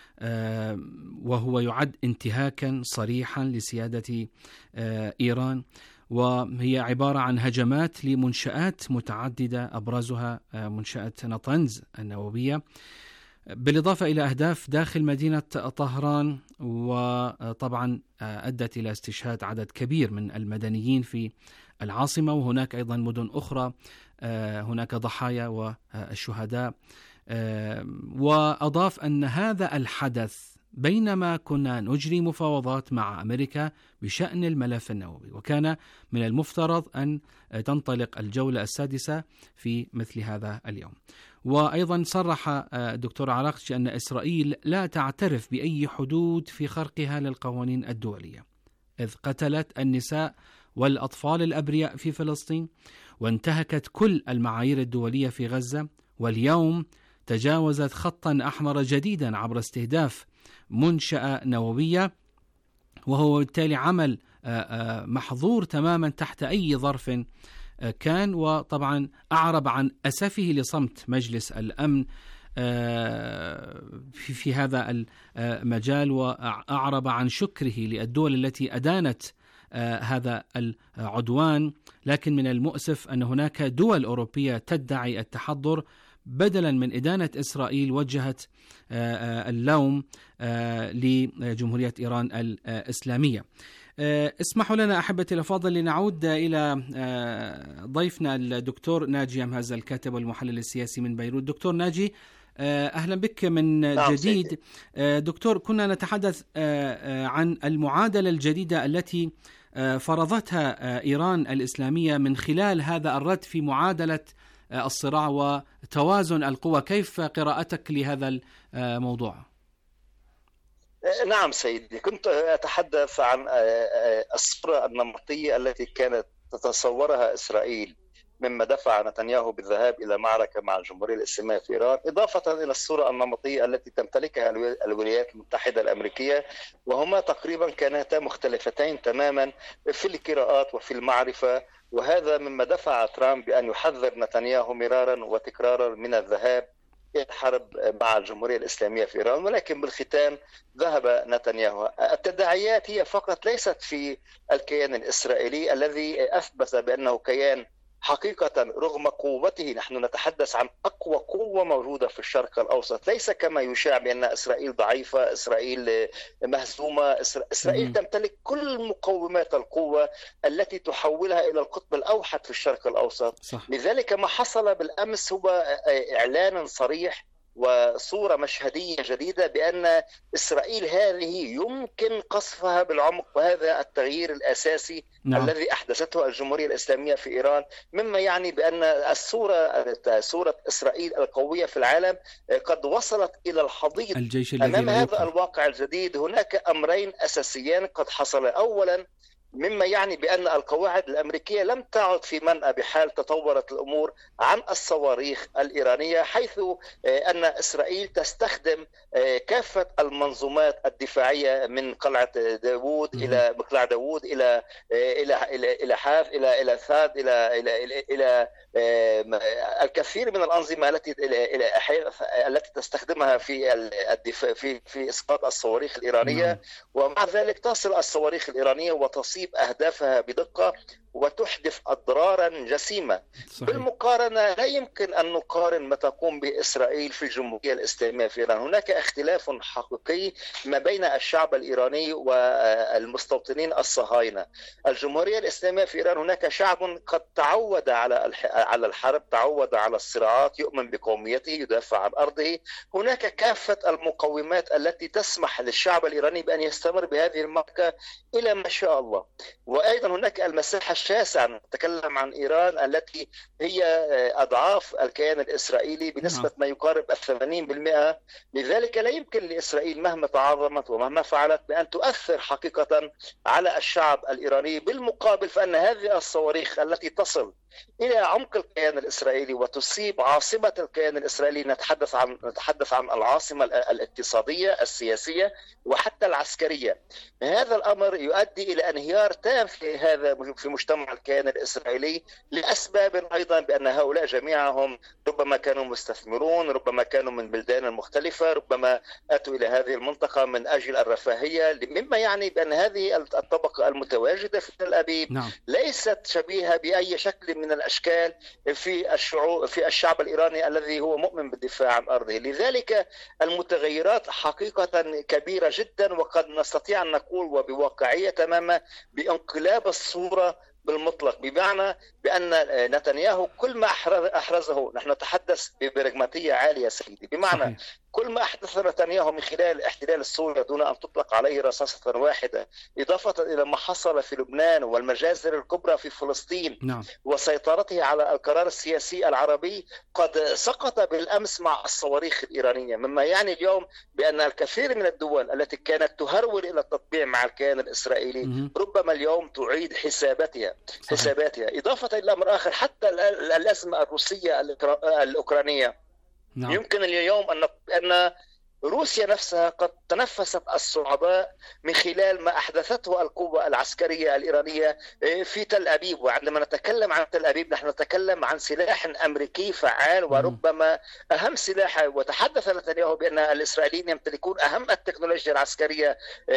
وهو يعد انتهاكا صريحا لسيادة إيران، وهي عبارة عن هجمات لمنشآت متعددة أبرزها منشأة نطنز النووية، بالإضافة إلى أهداف داخل مدينة طهران، وطبعا أدت إلى استشهاد عدد كبير من المدنيين في العاصمة، وهناك أيضا مدن أخرى هناك ضحايا والشهداء وأضاف أن هذا الحدث بينما كنا نجري مفاوضات مع أمريكا بشأن الملف النووي، وكان من المفترض أن تنطلق الجولة السادسة في مثل هذا اليوم. وأيضا صرح الدكتور عراقجي أن إسرائيل لا تعترف بأي حدود في خرقها للقوانين الدولية، إذ قتلت النساء والأطفال الأبرياء في فلسطين، وانتهكت كل المعايير الدولية في غزة، واليوم تجاوزت خطا أحمر جديدا عبر استهداف منشأة نووية، وهو بالتالي عمل محظور تماما تحت أي ظرف كان. وطبعا أعرب عن أسفه لصمت مجلس الأمن في في هذا المجال، وأعرب عن شكره للدول التي أدانت هذا العدوان. لكن من المؤسف أن هناك دول أوروبية تدعي التحضر بدلا من إدانة إسرائيل، وجهت اللوم لجمهورية إيران الإسلامية. اسمحوا لنا أحبتي الأفاضل لنعود إلى ضيفنا الدكتور ناجي أمهز، الكاتب والمحلل السياسي من بيروت. دكتور ناجي، أهلا بك من جديد. دكتور، كنا نتحدث عن المعادلة الجديدة التي فرضتها إيران الإسلامية من خلال هذا الرد في معادلة الصراع وتوازن القوى. كيف قراءتك لهذا الموضوع؟ نعم سيدي، كنت أتحدث عن الصورة النمطية التي كانت تتصورها إسرائيل مما دفع نتنياهو بالذهاب إلى معركة مع الجمهورية الإسلامية في إيران، إضافة إلى الصورة النمطية التي تمتلكها الولايات المتحدة الأمريكية، وهما تقريبا كانتا مختلفتين تماما في القراءات وفي المعرفة. وهذا مما دفع ترامب بأن يحذر نتنياهو مرارا وتكرارا من الذهاب إلى الحرب مع الجمهورية الإسلامية في إيران. ولكن بالختام ذهب نتنياهو. التداعيات هي فقط ليست في الكيان الإسرائيلي الذي أثبت بأنه كيان حقيقة رغم قوته. نحن نتحدث عن أقوى قوة موجودة في الشرق الأوسط، ليس كما يشاع بأن إسرائيل ضعيفة، إسرائيل مهزومة. إسرائيل مم. تمتلك كل مقومات القوة التي تحولها إلى القطب الأوحد في الشرق الأوسط. صح. لذلك ما حصل بالأمس هو إعلان صريح وصورة مشهدية جديدة بأن إسرائيل هذه يمكن قصفها بالعمق، وهذا التغيير الأساسي نعم. الذي أحدثته الجمهورية الإسلامية في إيران، مما يعني بأن الصورة صورة إسرائيل القوية في العالم قد وصلت إلى الحضيض. أمام هذا الواقع الجديد هناك أمرين أساسيان قد حصل. أولا، مما يعني بأن القواعد الأمريكية لم تعد في منأى بحال تطورت الأمور عن الصواريخ الإيرانية، حيث أن إسرائيل تستخدم كافة المنظومات الدفاعية من قلعة داوود إلى مقلع داوود إلى إلى إلى إلى حاف إلى إلى ثاد إلى إلى إلى, إلى الكثير من الأنظمة التي التي تستخدمها في الدفاع في في إسقاط الصواريخ الإيرانية. ومع ذلك تصل الصواريخ الإيرانية وتصيب أهدافها بدقة وتحدث أضرارا جسيمة. صحيح. بالمقارنة لا يمكن أن نقارن ما تقوم به إسرائيل في الجمهورية الإسلامية في إيران. هناك اختلاف حقيقي ما بين الشعب الإيراني والمستوطنين الصهاينة. الجمهورية الإسلامية في إيران هناك شعب قد تعود على على الحرب، تعود على الصراعات، يؤمن بقوميته، يدافع عن أرضه. هناك كافة المقومات التي تسمح للشعب الإيراني بأن يستمر بهذه المعركة إلى ما شاء الله. وأيضا هناك المساحة الشاسعة، نتكلم عن إيران التي هي أضعاف الكيان الإسرائيلي بنسبة ما يقارب الثمانين بالمئة. لذلك لا يمكن لإسرائيل مهما تعاظمت ومهما فعلت بأن تؤثر حقيقة على الشعب الإيراني. بالمقابل فإن هذه الصواريخ التي تصل إلى عمق الكيان الإسرائيلي وتصيب عاصمة الكيان الإسرائيلي، نتحدث عن نتحدث عن العاصمة الاقتصادية السياسية وحتى العسكرية. هذا الأمر يؤدي إلى انهيار تام في هذا في مجتمع الكيان الإسرائيلي لأسباب أيضا بأن هؤلاء جميعهم ربما كانوا مستثمرون، ربما كانوا من بلدان مختلفة، ربما أتوا إلى هذه المنطقة من أجل الرفاهية، مما يعني بأن هذه الطبقة المتواجدة في تل أبيب نعم. ليست شبيهة بأي شكل من الأشكال في الشعوب في الشعب الإيراني الذي هو مؤمن بالدفاع عن أرضه. لذلك المتغيرات حقيقة كبيرة جدا، وقد نستطيع أن نقول وبواقعية تماما بانقلاب الصورة بالمطلق، بمعنى بأن نتنياهو كل ما أحرزه، نحن نتحدث ببراغماتية عالية سيدي، بمعنى صحيح. كل ما أحدث نتنياهو من خلال احتلال السوريا دون أن تطلق عليه رصاصة واحدة، إضافة إلى ما حصل في لبنان والمجازر الكبرى في فلسطين نعم. وسيطرته على القرار السياسي العربي، قد سقط بالأمس مع الصواريخ الإيرانية، مما يعني اليوم بأن الكثير من الدول التي كانت تهرول إلى التطبيع مع الكيان الإسرائيلي م- ربما اليوم تعيد حساباتها صحيح. حساباتها إضافة إلى أمر آخر، حتى الأزمة الروسية الأوكرانية نعم. يمكن اليوم أن أن روسيا نفسها قد تنفست الصعوباء من خلال ما أحدثته القوة العسكرية الإيرانية في تل أبيب. وعندما نتكلم عن تل أبيب نحن نتكلم عن سلاح أمريكي فعال وربما أهم سلاح، وتحدث نتنياهو بأن الإسرائيليين يمتلكون أهم التكنولوجيا العسكرية.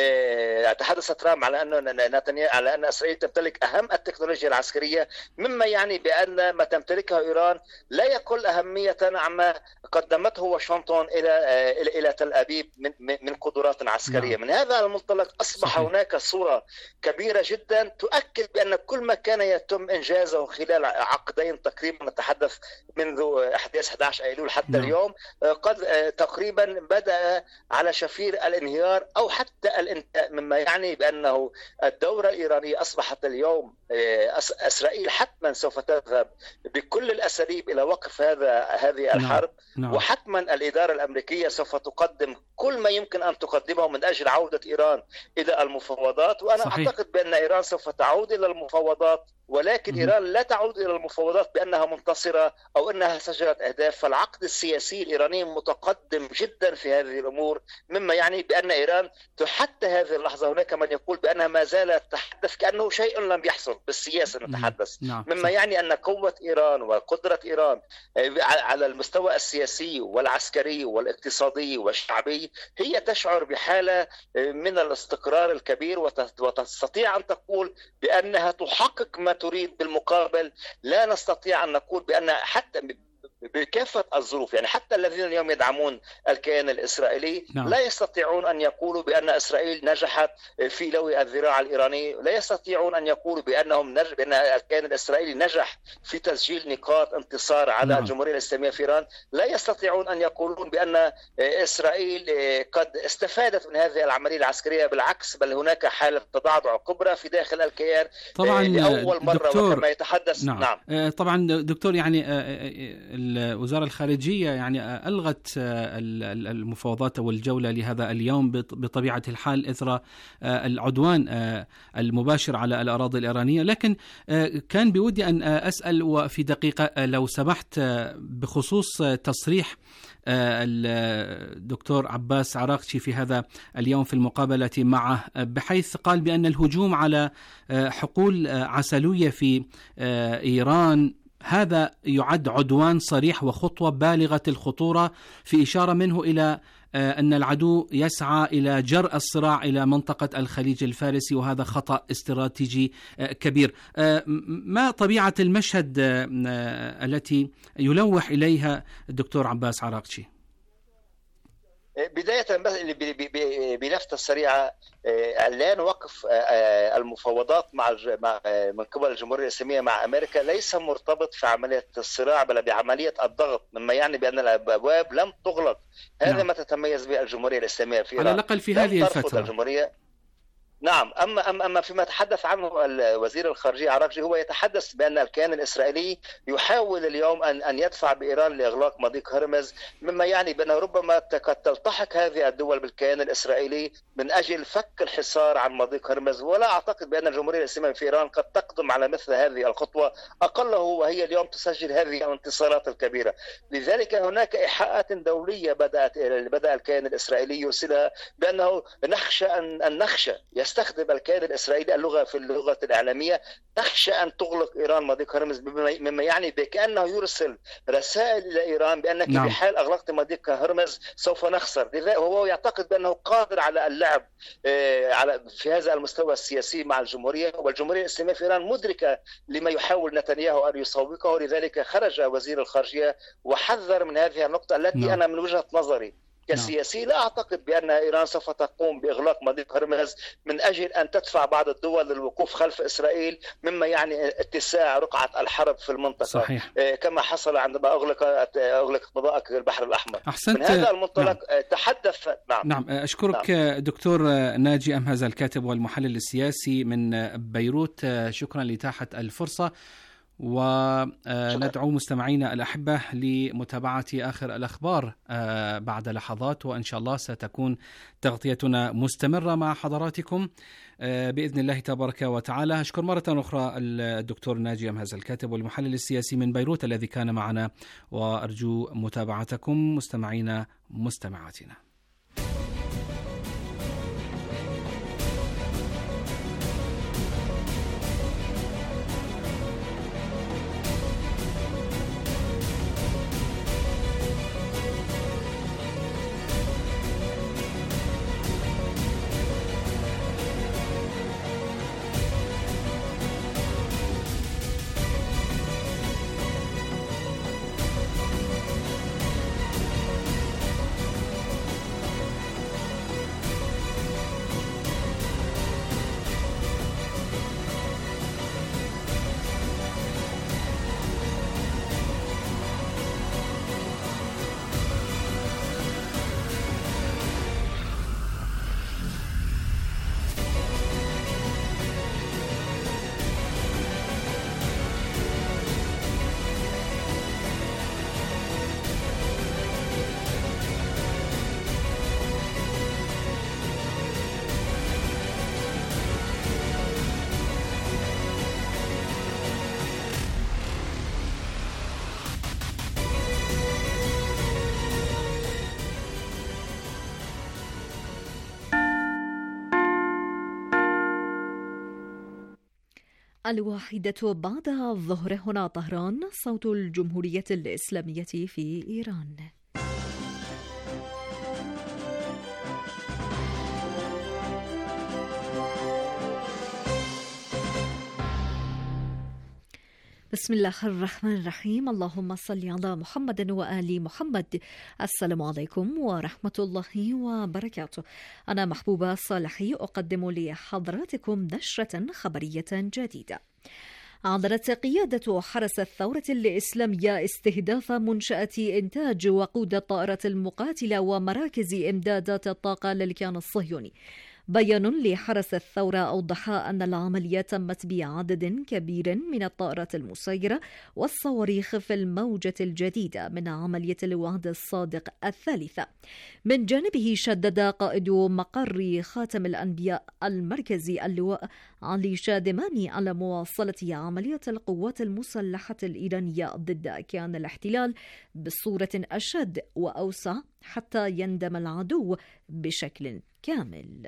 تحدث ترامب على أن نتنياهو على أن إسرائيل تمتلك أهم التكنولوجيا العسكرية، مما يعني بأن ما تمتلكه إيران لا يقل أهمية عما قدمته واشنطن إلى إلى تل أبيب من من قدرات عسكرية. من هذا المنطلق أصبح صحيح. هناك صورة كبيرة جدا تؤكد بأن كل ما كان يتم إنجازه خلال عقدين تقريبا، نتحدث منذ أحداث أحد عشر أيلول حتى نعم. اليوم، قد تقريبا بدأ على شفير الانهيار أو حتى الانتهاء، مما يعني بأنه الدورة الإيرانية أصبحت اليوم إسرائيل حتما سوف تذهب بكل الأساليب إلى وقف هذا هذه الحرب نعم. نعم. وحتما الإدارة الأمريكية سوف تقدم كل ما يمكن أن تقدمه من أجل عودة إيران إلى المفاوضات. وأنا صحيح. أعتقد بأن إيران سوف تعود إلى المفاوضات، ولكن م- إيران لا تعود إلى المفاوضات بأنها منتصرة أو أنها سجلت أهداف. فالعقد السياسي الإيراني متقدم جدا في هذه الأمور، مما يعني بأن إيران حتى هذه اللحظة هناك من يقول بأنها ما زالت تتحدث كأنه شيء لم يحصل بالسياسة نتحدث م- مما يعني أن قوة إيران وقدرة إيران على المستوى السياسي والعسكري والاقتصادي والشعبي هي تشعر بحالة من الاستقرار الكبير، وتستطيع أن تقول بأنها تحقق ما تريد. بالمقابل لا نستطيع أن نقول بأن حتى بكافة الظروف، يعني حتى الذين اليوم يدعمون الكيان الإسرائيلي نعم. لا يستطيعون أن يقولوا بأن إسرائيل نجحت في لوي الذراع الإيراني، لا يستطيعون أن يقولوا بأنهم نج... بأن الكيان الإسرائيلي نجح في تسجيل نقاط انتصار على نعم. الجمهورية الإسلامية في إيران، لا يستطيعون أن يقولون بأن إسرائيل قد استفادت من هذه العملية العسكرية. بالعكس، بل هناك حالة تضعضع كبرى في داخل الكيان طبعا لأول مرة دكتور... وكما يتحدث نعم. نعم طبعا دكتور، يعني الوزارة الخارجية يعني ألغت المفاوضات والجولة لهذا اليوم بطبيعة الحال إثر العدوان المباشر على الأراضي الإيرانية، لكن كان بودي أن أسأل وفي دقيقة لو سمحت بخصوص تصريح الدكتور عباس عراقجي في هذا اليوم في المقابلة معه، بحيث قال بأن الهجوم على حقول عسلوية في إيران هذا يعد عدوان صريح وخطوة بالغة الخطورة، في إشارة منه إلى أن العدو يسعى إلى جرء الصراع إلى منطقة الخليج الفارسي، وهذا خطأ استراتيجي كبير. ما طبيعة المشهد التي يلوح إليها الدكتور عباس عراقجي؟ بداية بلفتة سريعة، إعلان وقف المفاوضات مع من قبل الجمهورية الإسلامية مع أمريكا ليس مرتبط في عملية الصراع بل بعملية الضغط، مما يعني بأن الأبواب لم تغلق. هذا نعم. ما تتميز به الجمهورية الإسلامية في إيران على الأقل في هذه الفترة. الجمهورية نعم. أما أما أما فيما تحدث عنه وزير الخارجية عراقجي، هو يتحدث بأن الكيان الإسرائيلي يحاول اليوم أن أن يدفع بإيران لإغلاق مضيق هرمز، مما يعني بأنه ربما قد تلتحق هذه الدول بالكيان الإسرائيلي من أجل فك الحصار عن مضيق هرمز. ولا أعتقد بأن الجمهورية الإسلامية في إيران قد تقدم على مثل هذه الخطوة، أقله وهي اليوم تسجل هذه الانتصارات الكبيرة. لذلك هناك إيحاءات دولية بدأت بدأ الكيان الإسرائيلي يرسلها بأنه نخشى أن أن نخشى يستخدم الكيان الإسرائيلي اللغة في اللغة الإعلامية، نخشى أن تغلق إيران مضيق هرمز، مما يعني بكأنه يرسل رسائل إلى إيران بأنك نعم. بحال أغلقت مضيق هرمز سوف نخسر. لذلك هو يعتقد بأنه قادر على اللعب على في هذا المستوى السياسي مع الجمهورية، والجمهورية الإسلامية في إيران مدركة لما يحاول نتنياهو أن يسوقه. لذلك خرج وزير الخارجية وحذر من هذه النقطة التي نعم. أنا من وجهة نظري كسياسي. لا أعتقد بأن إيران سوف تقوم بإغلاق مضيق هرمز من أجل أن تدفع بعض الدول للوقوف خلف إسرائيل، مما يعني اتساع رقعة الحرب في المنطقة. صحيح. كما حصل عندما أغلقت أغلق مضائق البحر الأحمر. أحسنت. من هذا المنطلق نعم. تحدث نعم, نعم. أشكرك نعم. دكتور ناجي أمهز، الكاتب والمحلل السياسي من بيروت، شكرا لإتاحة الفرصة، وندعو مستمعينا الأحبة لمتابعة آخر الأخبار بعد لحظات، وإن شاء الله ستكون تغطيتنا مستمرة مع حضراتكم بإذن الله تبارك وتعالى. أشكر مرة أخرى الدكتور ناجي أمهز، الكاتب والمحلل السياسي من بيروت، الذي كان معنا، وأرجو متابعتكم مستمعينا مستمعاتنا. الواحدة بعد الظهر، هنا طهران، صوت الجمهورية الإسلامية في إيران. بسم الله الرحمن الرحيم. اللهم صل على محمد وآل محمد. السلام عليكم ورحمة الله وبركاته. أنا محبوبة صالحي أقدم لحضراتكم نشرة خبرية جديدة. أعلنت قيادة حرس الثورة الإسلامية استهداف منشأة إنتاج وقود الطائرة المقاتلة ومراكز إمدادات الطاقة للكيان الصهيوني. بيان لحرس الثورة أوضح أن العملية تمت بعدد كبير من الطائرات المسيرة والصواريخ في الموجة الجديدة من عملية الوعد الصادق الثالثة. من جانبه شدد قائد مقر خاتم الأنبياء المركزي اللواء علي شادماني على مواصلة عملية القوات المسلحة الإيرانية ضد كيان الاحتلال بصورة أشد وأوسع حتى يندم العدو بشكل كامل.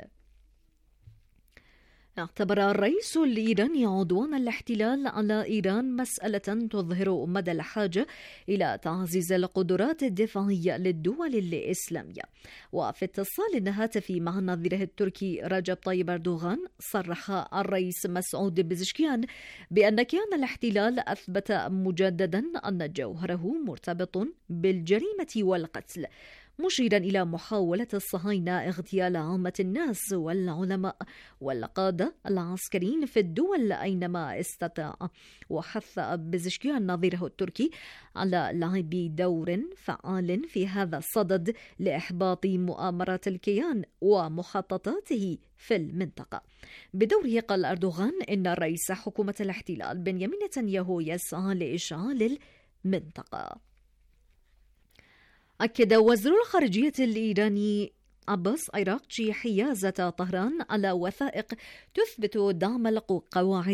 اعتبر الرئيس الإيراني عدوان الاحتلال على إيران مسألة تظهر مدى الحاجة إلى تعزيز القدرات الدفاعية للدول الإسلامية. وفي اتصال هاتفي مع نظيره التركي رجب طيب أردوغان، صرح الرئيس مسعود بزشكيان بأن كيان الاحتلال أثبت مجددا أن جوهره مرتبط بالجريمة والقتل، مشيرا إلى محاولة الصهاينة اغتيال عامة الناس والعلماء والقادة العسكريين في الدول أينما استطاع. وحث بزشكيان نظيره التركي على لعب دور فعال في هذا الصدد لإحباط مؤامرات الكيان ومخططاته في المنطقة. بدوره قال أردوغان إن رئيس حكومة الاحتلال بنيامين نتنياهو يسعى لإشعال المنطقة. أكد وزير الخارجية الإيراني عباس عراقجي حيازة طهران على وثائق تثبت دعم القواعد